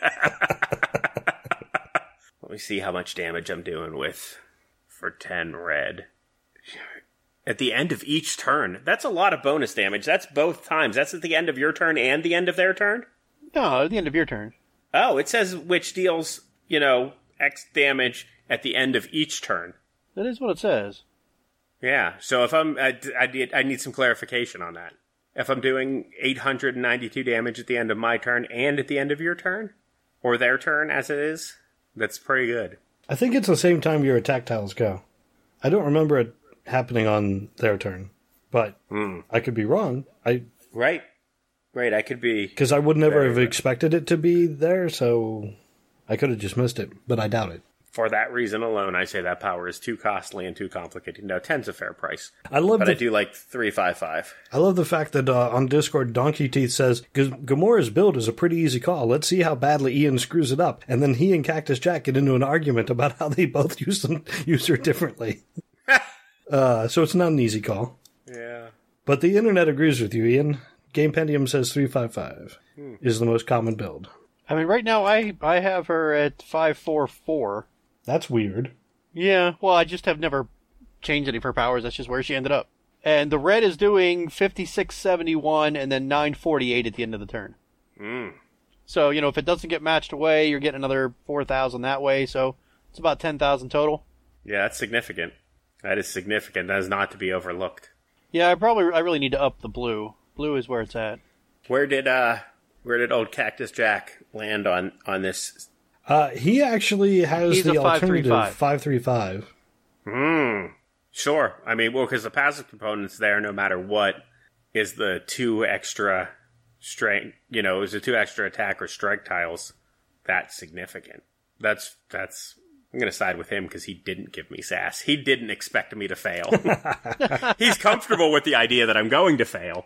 me see how much damage I'm doing for 10 red. At the end of each turn. That's a lot of bonus damage. That's both times. That's at the end of your turn and the end of their turn? No, at the end of your turn. Oh, it says which deals, X damage at the end of each turn. That is what it says. Yeah, so if I need some clarification on that. If I'm doing 892 damage at the end of my turn and at the end of your turn, or their turn as it is, that's pretty good. I think it's the same time your attack tiles go. I don't remember it happening on their turn, but I could be wrong. Right. I could be... Because I would never have expected it to be there, so I could have just missed it, but I doubt it. For that reason alone, I say that power is too costly and too complicated. No, 10's a fair price. I do like 355. I love the fact that on Discord, Donkey Teeth says, Gamora's build is a pretty easy call. Let's see how badly Ian screws it up. And then he and Cactus Jack get into an argument about how they both use her differently. So it's not an easy call. Yeah. But the internet agrees with you, Ian. Game Pentium says 355 is the most common build. I mean, right now I have her at 544. That's weird. Yeah, well, I just have never changed any of her powers. That's just where she ended up. And the red is doing 5671 and then 948 at the end of the turn. So, if it doesn't get matched away, you're getting another 4,000 that way. So it's about 10,000 total. Yeah, that's significant. That is significant. That is not to be overlooked. Yeah, I really need to up the blue. Blue is where it's at. Where did old Cactus Jack land on this? He actually has the alternative 535. Sure. I mean, because the passive component's there no matter what. Is the 2 extra strength, is the 2 extra attack or strike tiles that significant? That's I'm going to side with him because he didn't give me sass. He didn't expect me to fail. He's comfortable with the idea that I'm going to fail.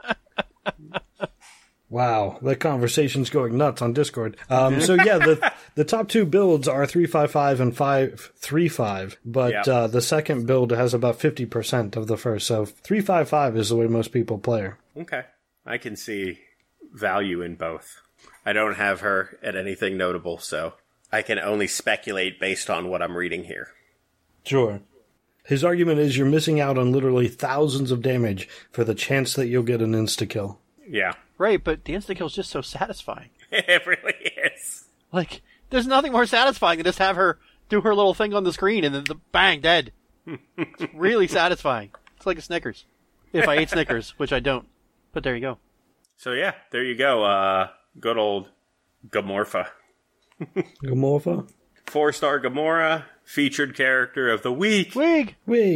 Wow, that conversation's going nuts on Discord. So yeah, the top 2 builds are 355 and 535, but the second build has about 50% of the first. So 355 is the way most people play her. Okay, I can see value in both. I don't have her at anything notable, so I can only speculate based on what I'm reading here. Sure. His argument is you're missing out on literally thousands of damage for the chance that you'll get an insta-kill. Yeah. Right, but the insta-kill is just so satisfying. It really is. Like, there's nothing more satisfying than just have her do her little thing on the screen and then bang, dead. It's really satisfying. It's like a Snickers. If I ate Snickers, which I don't. But there you go. So yeah, there you go. Good old Gamorpha. Gamorpha? 4-star Gamora, featured character of the week. Week.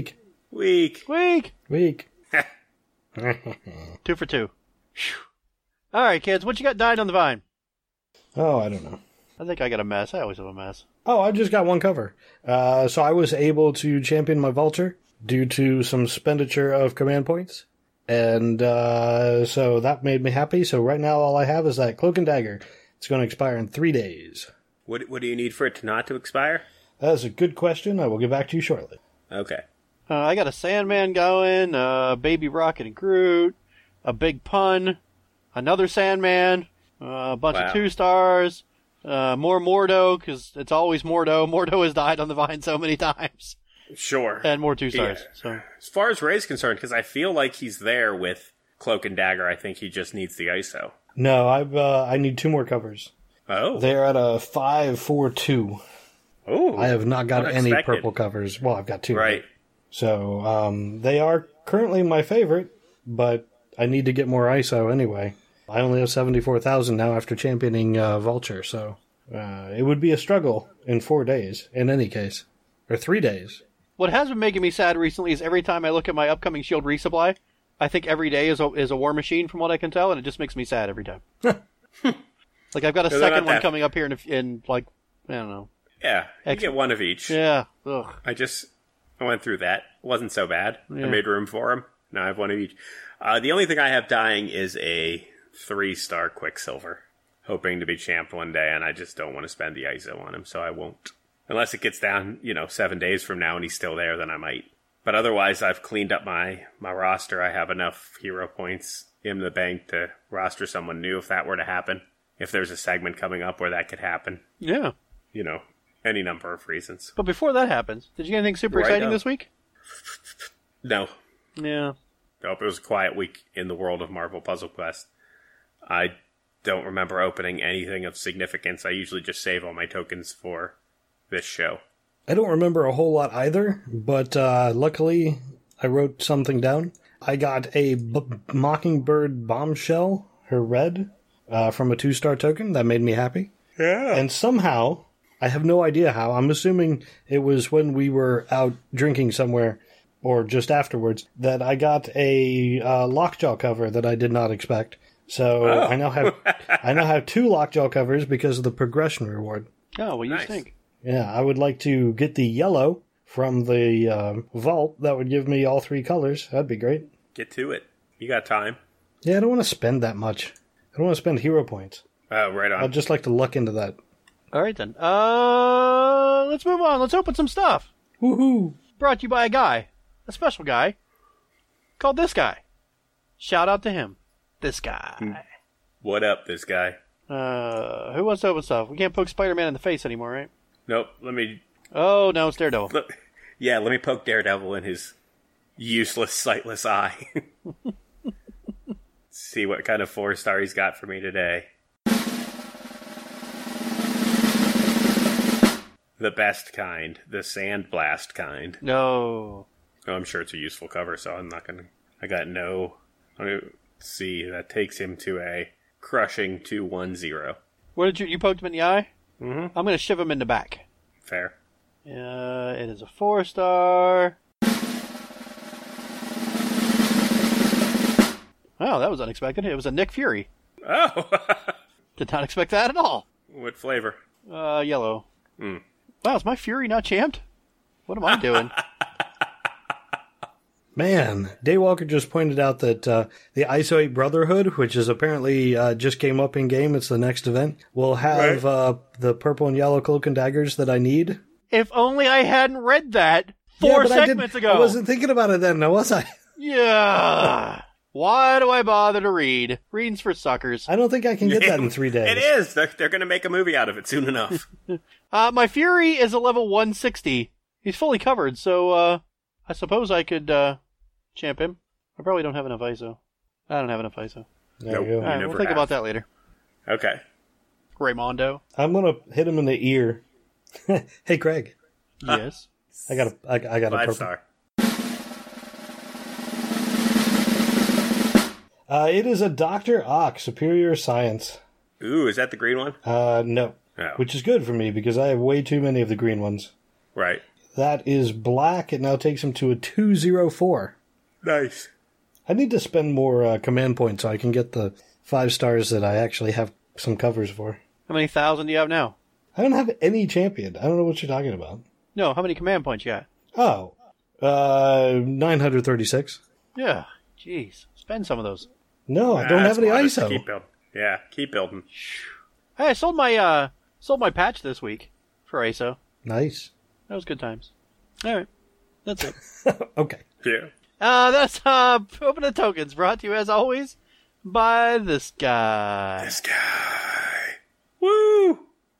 2 for 2. Whew. All right, kids, what you got dying on the vine? Oh, I don't know. I think I got a mess. I always have a mess. Oh, I just got one cover. So I was able to champion my Vulture due to some expenditure of command points. And so that made me happy. So right now all I have is that Cloak and Dagger. It's going to expire in 3 days. What do you need for it not to expire? That's a good question. I will get back to you shortly. Okay. I got a Sandman going, Baby Rocket and Groot, a Big Pun, another Sandman, a bunch of 2-stars, more Mordo, because it's always Mordo. Mordo has died on the vine so many times. Sure. And more 2-stars. Yeah. So. As far as Ray's concerned, because I feel like he's there with Cloak and Dagger, I think he just needs the ISO. No, I need 2 more covers. Oh. They're at a 542. Oh. I have not got any purple covers. Well, I've got 2. Right. So they are currently my favorite, but I need to get more ISO anyway. I only have 74,000 now after championing Vulture, so it would be a struggle in 4 days, in any case. Or 3 days. What has been making me sad recently is every time I look at my upcoming shield resupply, I think every day is a war machine from what I can tell, and it just makes me sad every time. Like, I've got a second one coming up here in like, I don't know. Yeah, you get one of each. Yeah. Ugh. I went through that. It wasn't so bad. Yeah. I made room for them. Now I have one of each. The only thing I have dying is a 3-star Quicksilver. Hoping to be champed one day, and I just don't want to spend the ISO on him, so I won't. Unless it gets down, 7 days from now and he's still there, then I might. But otherwise, I've cleaned up my roster. I have enough hero points in the bank to roster someone new if that were to happen. If there's a segment coming up where that could happen. Yeah. Any number of reasons. But before that happens, did you get anything super exciting this week? No. Yeah. Nope, it was a quiet week in the world of Marvel Puzzle Quest. I don't remember opening anything of significance. I usually just save all my tokens for this show. I don't remember a whole lot either, but luckily I wrote something down. I got a Mockingbird Bombshell, her red, from a 2-star token. That made me happy. Yeah. And somehow I have no idea how. I'm assuming it was when we were out drinking somewhere, or just afterwards, that I got a Lockjaw cover that I did not expect. So I now have 2 Lockjaw covers because of the progression reward. Oh, what do you Nice. think? Yeah, I would like to get the yellow from the vault. That would give me all 3 colors. That'd be great. Get to it. You got time. Yeah, I don't want to spend that much. I don't want to spend hero points. Oh, right on. I'd just like to luck into that. All right, then. Let's move on. Let's open some stuff. Woohoo! Brought to you by a guy. A special guy. Called this guy. Shout out to him. This guy. What up, this guy? Who wants to open stuff? We can't poke Spider-Man in the face anymore, right? Nope. Let me Oh, no, it's Daredevil. let me poke Daredevil in his useless, sightless eye. See what kind of 4-star he's got for me today. The best kind. The Sandblast kind. No. Oh, I'm sure it's a useful cover, so I'm not gonna... I got no... Let's see, that takes him to a crushing 2-1-0. What did you poked him in the eye? Mm-hmm. I'm going to shiv him in the back. Fair. It is a 4-star. Wow, that was unexpected. It was a Nick Fury. Oh! Did not expect that at all. What flavor? Yellow. Mm. Wow, is my Fury not champed? What am I doing? Man, Daywalker just pointed out that the ISO 8 Brotherhood, which is apparently just came up in game, it's the next event, will have the purple and yellow cloak and daggers that I need. If only I hadn't read that 4 segments ago. I wasn't thinking about it then, was I? Yeah. Why do I bother to read? Reading's for suckers. I don't think I can get that in 3 days. It is! They're going to make a movie out of it soon enough. My Fury is a level 160. He's fully covered, so I suppose I could champ him. I probably don't have enough ISO. I don't have enough ISO. There Nope. you go. All right, we'll think about that later. Okay. Raymondo. I'm gonna hit him in the ear. Hey, Craig. Yes. I got a 5-star. It is a Dr. Ock, Superior Science. Ooh, is that the green one? No. Oh. Which is good for me because I have way too many of the green ones. Right. That is black. It now takes him to a 204. Nice. I need to spend more command points so I can get the 5 stars that I actually have some covers for. How many thousand do you have now? I don't have any champion. I don't know what you're talking about. No, how many command points you got? Oh, 936. Yeah. Jeez. Spend some of those. No, I don't have any modest. ISO. Keep building. Yeah, keep building. Hey, I sold my patch this week for ISO. Nice. That was good times. All right. That's it. Okay. Yeah. That's Open the Tokens, brought to you as always by this guy. This guy. Woo!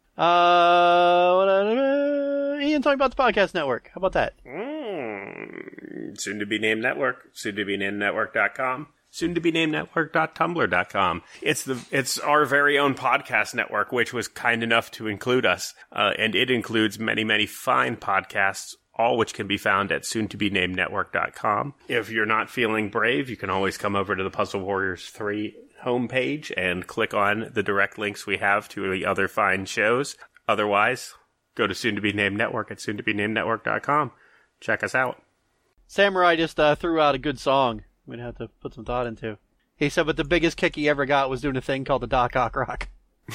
Ian, talking about the podcast network. How about that? Soon to be named network. Soon to be named network.com. Soon to be named network.tumblr.com. It's our very own podcast network, which was kind enough to include us. And it includes many, many fine podcasts, all which can be found at soon to be named network.com. If you're not feeling brave, you can always come over to the Puzzle Warriors 3 homepage and click on the direct links we have to the other fine shows. Otherwise, go to soon to be named network at soon to be named network.com. Check us out. Samurai just threw out a good song we'd have to put some thought into. He said, but the biggest kick he ever got was doing a thing called the Doc Ock Rock.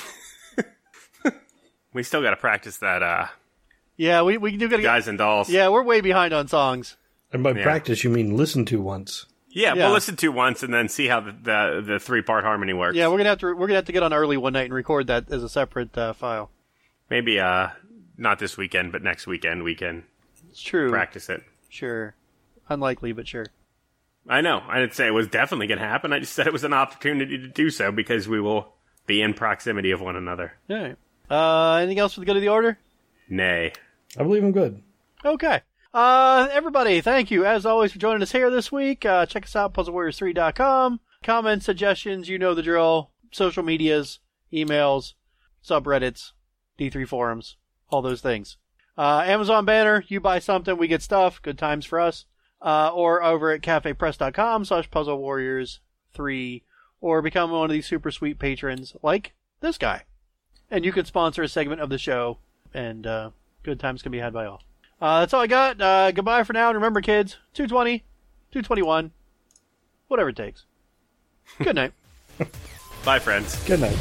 We still got to practice that, Yeah, we do got to Guys and Dolls. Yeah, we're way behind on songs. And by practice, you mean listen to once. Yeah, Yeah. we'll listen to once and then see how the 3-part harmony works. Yeah, we're gonna have to get on early one night and record that as a separate file. Maybe not this weekend, but next weekend we can It's true. practice it. Sure. Unlikely, but sure. I know. I didn't say it was definitely going to happen. I just said it was an opportunity to do so because we will be in proximity of one another. All right. Anything else for the good of the order? Nay. I believe I'm good. Okay. Everybody, thank you, as always, for joining us here this week. Check us out, puzzlewarriors3.com. Comments, suggestions, you know the drill. Social medias, emails, subreddits, D3 forums, all those things. Amazon banner, you buy something, we get stuff. Good times for us. Or over at cafepress.com/puzzlewarriors3, or become one of these super sweet patrons like this guy. And you can sponsor a segment of the show and good times can be had by all. That's all I got. Goodbye for now, and remember, kids, 220, 221, whatever it takes. Good night. Bye, friends. Good night.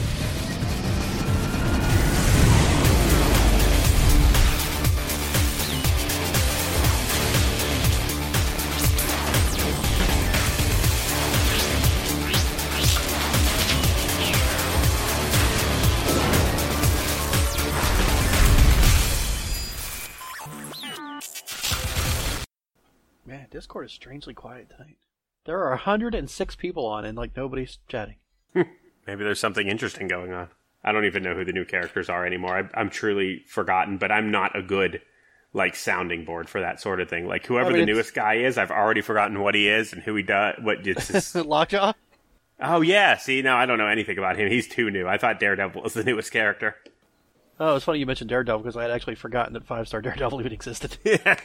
Man, Discord is strangely quiet tonight. There are 106 people on, and nobody's chatting. Maybe there's something interesting going on. I don't even know who the new characters are anymore. I'm truly forgotten, but I'm not a good sounding board for that sort of thing. Whoever the newest guy is, I've already forgotten what he is and who he does. What it's Lockjaw? Oh yeah, see, no, I don't know anything about him. He's too new. I thought Daredevil was the newest character. Oh, it's funny you mentioned Daredevil because I had actually forgotten that 5-star Daredevil even existed.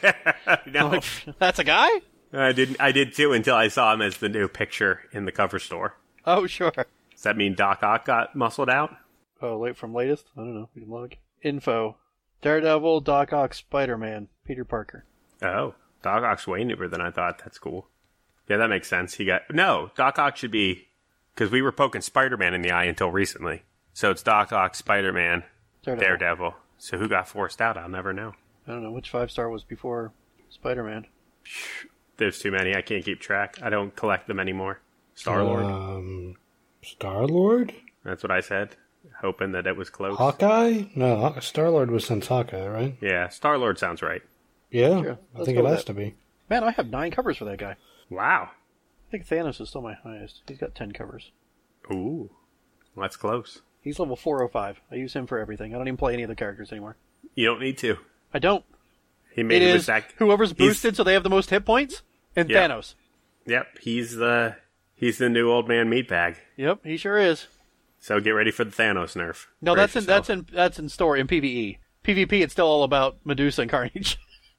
No, that's a guy? I did too until I saw him as the new picture in the cover store. Oh, sure. Does that mean Doc Ock got muscled out? Oh, from latest? I don't know. We can look. Info. Daredevil, Doc Ock, Spider-Man, Peter Parker. Oh, Doc Ock's way newer than I thought. That's cool. Yeah, that makes sense. Doc Ock should be, because we were poking Spider-Man in the eye until recently. So it's Doc Ock, Spider-Man, Daredevil. So who got forced out? I'll never know. I don't know. Which 5-star was before Spider-Man? There's too many. I can't keep track. I don't collect them anymore. Star-Lord? Star-Lord? That's what I said, hoping that it was close. Hawkeye? No, Star-Lord was since Hawkeye, right? Yeah, Star-Lord sounds right. Yeah, sure. I think it has to be. Man, I have 9 covers for that guy. Wow. I think Thanos is still my highest. He's got 10 covers. Ooh, well, that's close. He's level 405. I use him for everything. I don't even play any of the characters anymore. You don't need to. I don't. He made it with that. Whoever's boosted so they have the most hit points, and yep. Thanos. Yep, he's the new old man meatbag. Yep, he sure is. So get ready for the Thanos nerf. No, that's in story in PvE. PvP, it's still all about Medusa and Carnage.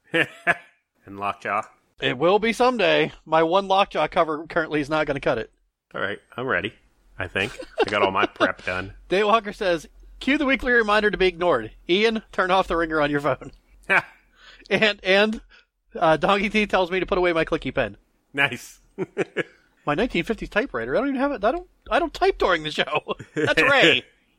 And Lockjaw. It will be someday. My one Lockjaw cover currently is not going to cut it. All right, I'm ready. I think I got all my prep done. Daywalker says, "Cue the weekly reminder to be ignored. Ian, turn off the ringer on your phone." and Donkey T tells me to put away my clicky pen. Nice. My 1950s typewriter. I don't even have it. I don't type during the show. That's Ray.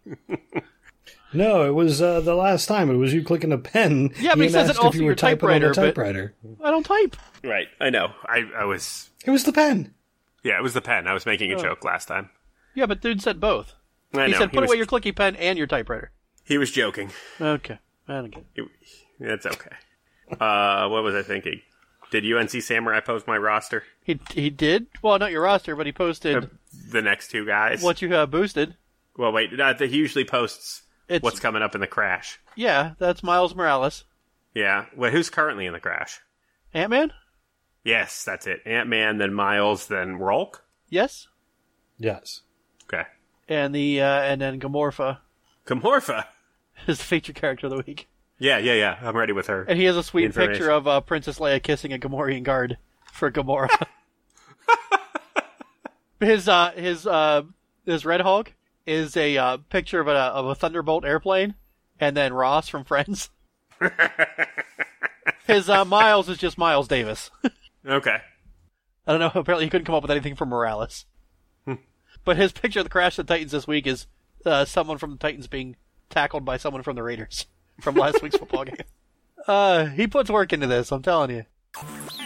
No, it was the last time. It was you clicking a pen. Yeah, but he says it also your typewriter. I don't type. Right, I know. I was. It was the pen. Yeah, it was the pen. I was making a joke last time. Yeah, but dude said both. He said put away your clicky pen and your typewriter. He was joking. Okay, I don't get it. That's okay. What was I thinking? Did UNC Samurai post my roster? He did? Well, not your roster, but he posted the next 2 guys. What you have boosted. Well, wait. He usually posts what's coming up in the Crash. Yeah, that's Miles Morales. Yeah. Well, who's currently in the Crash? Ant-Man? Yes, that's it. Ant-Man, then Miles, then Rolk? Yes. Yes. Okay. And then Gamorpha. Gamorpha is the featured character of the week. Yeah. I'm ready with her. And he has a sweet picture of Princess Leia kissing a Gamorrean guard for Gamora. His Red Hulk is a picture of a Thunderbolt airplane, and then Ross from Friends. His Miles is just Miles Davis. Okay. I don't know. Apparently, he couldn't come up with anything for Morales. But his picture of the Crash of the Titans this week is someone from the Titans being tackled by someone from the Raiders from last week's football game. He puts work into this, I'm telling you.